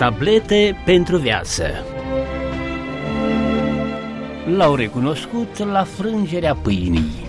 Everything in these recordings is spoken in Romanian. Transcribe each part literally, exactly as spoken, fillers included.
Tablete pentru viață. L-au recunoscut la frângerea pâinii.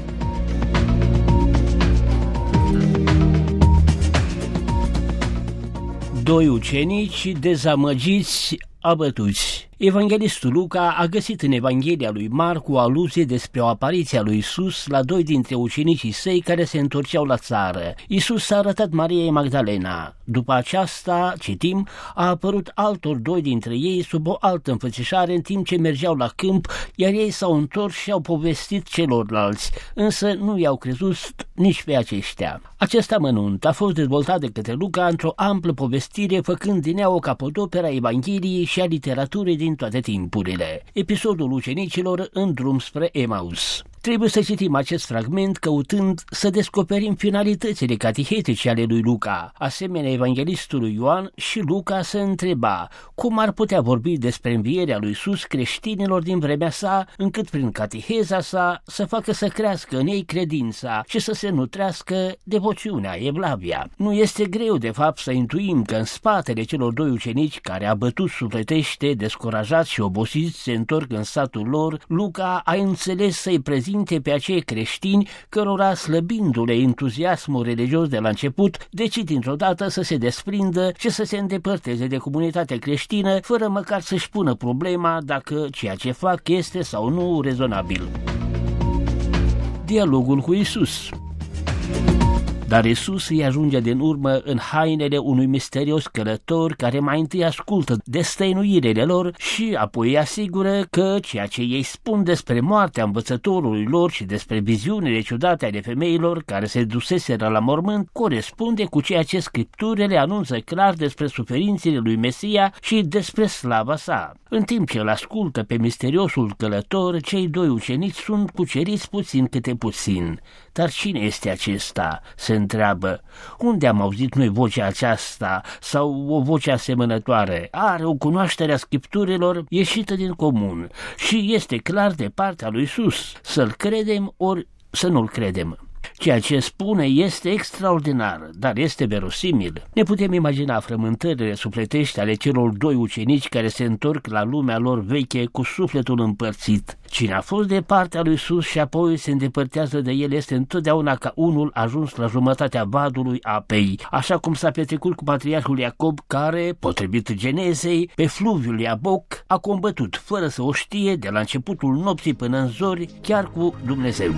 Doi ucenici dezamăgiți, abătuți. Evanghelistul Luca a găsit în Evanghelia lui Marcu o aluzie despre o apariție a lui Iisus la doi dintre ucenicii săi care se întorceau la țară. Iisus s-a arătat Mariei Magdalena. După aceasta, citim, a apărut altor doi dintre ei sub o altă înfățișare în timp ce mergeau la câmp, iar ei s-au întors și au povestit celorlalți, însă nu i-au crezut nici pe aceștia. Acest amănunt a fost dezvoltat de către Luca într-o amplă povestire, făcând din ea o capodoperă a Evangheliei și a literaturii din toate timpurile. Episodul ucenicilor în drum spre Emaus. Trebuie să citim acest fragment căutând să descoperim finalitățile catihetice ale lui Luca. Asemenea evanghelistului Ioan, și Luca se întreba cum ar putea vorbi despre învierea lui Iisus creștinilor din vremea sa, încât prin catiheza sa să facă să crească în ei credința și să se nutrească devoțiunea, evlavia. Nu este greu de fapt să intuim că în spatele celor doi ucenici care, abătuți sufletește, descurajați și obosiți, se întorc în satul lor, Luca a înțeles să-i prezinte pe acei creștini cărora, slăbindu-le entuziasmul religios de la început, decid dintr-o dată să se desprindă și să se îndepărteze de comunitatea creștină, fără măcar să-și pună problema dacă ceea ce fac este sau nu rezonabil. Dialogul cu Iisus. Dar Iisus îi ajunge din urmă în hainele unui misterios călător care mai întâi ascultă destăinuirile lor și apoi îi asigură că ceea ce ei spun despre moartea învățătorului lor și despre viziunile ciudate ale femeilor care se duseseră la mormânt corespunde cu ceea ce Scripturile anunță clar despre suferințele lui Mesia și despre slava sa. În timp ce îl ascultă pe misteriosul călător, cei doi ucenici sunt cuceriți puțin câte puțin. Dar cine este acesta? Se întreabă. Unde am auzit noi vocea aceasta sau o voce asemănătoare? Are o cunoaștere a Scripturilor ieșită din comun și este clar de partea lui Iisus. Să-l credem ori să nu-l credem. Ceea ce spune este extraordinar, dar este verosimil. Ne putem imagina frământările sufletești ale celor doi ucenici care se întorc la lumea lor veche cu sufletul împărțit. Cine a fost de partea lui Iisus și apoi se îndepărtează de el este întotdeauna ca unul ajuns la jumătatea vadului apei, așa cum s-a petrecut cu patriarhul Iacob, care, potrivit Genezei, pe fluviul Iaboc a combătut, fără să o știe, de la începutul nopții până în zori, chiar cu Dumnezeu.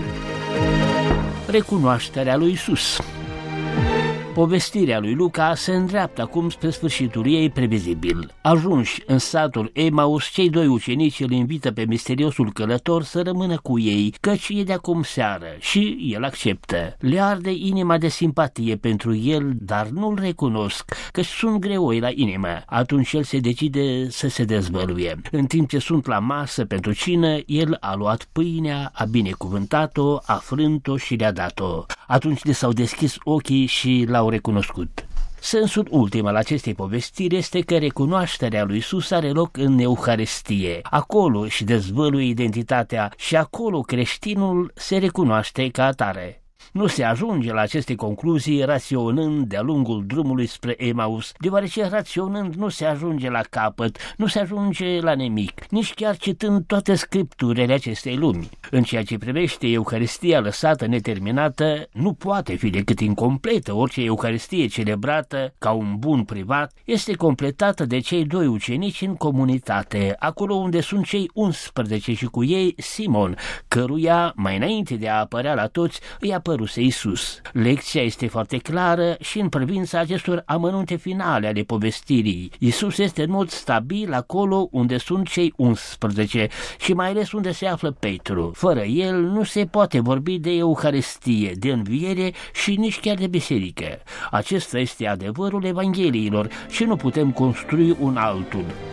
Recunoașterea lui Iisus. Povestirea lui Luca se îndreaptă acum spre sfârșitul ei previzibil. Ajunși în satul Emaus, cei doi ucenici îl invită pe misteriosul călător să rămână cu ei, căci e de acum seară, și el acceptă. Le arde inima de simpatie pentru el, dar nu-l recunosc, căci sunt greoi la inimă. Atunci el se decide să se dezvăluie. În timp ce sunt la masă pentru cină, el a luat pâinea, a binecuvântat-o, a frânt-o și le-a dat-o. Atunci le s-au deschis ochii și l-au recunoscut. Sensul ultim al acestei povestiri este că recunoașterea lui Iisus are loc în Euharistie. Acolo își dezvăluie identitatea și acolo creștinul se recunoaște ca atare. Nu se ajunge la aceste concluzii raționând de-a lungul drumului spre Emaus, deoarece raționând nu se ajunge la capăt, nu se ajunge la nimic, nici chiar citând toate scripturile acestei lumi. În ceea ce privește Euharistia lăsată neterminată, nu poate fi decât incompletă. Orice Euharistie celebrată ca un bun privat este completată de cei doi ucenici în comunitate, acolo unde sunt cei unsprezece și cu ei Simon, căruia, mai înainte de a apărea la toți, îi apăruse Iisus. Lecția este foarte clară și în privința acestor amănunte finale ale povestirii. Iisus este în mod stabil acolo unde sunt cei unsprezece și mai ales unde se află Petru. Fără el nu se poate vorbi de Euharistie, de înviere și nici chiar de biserică. Acesta este adevărul Evangheliilor și nu putem construi un altul.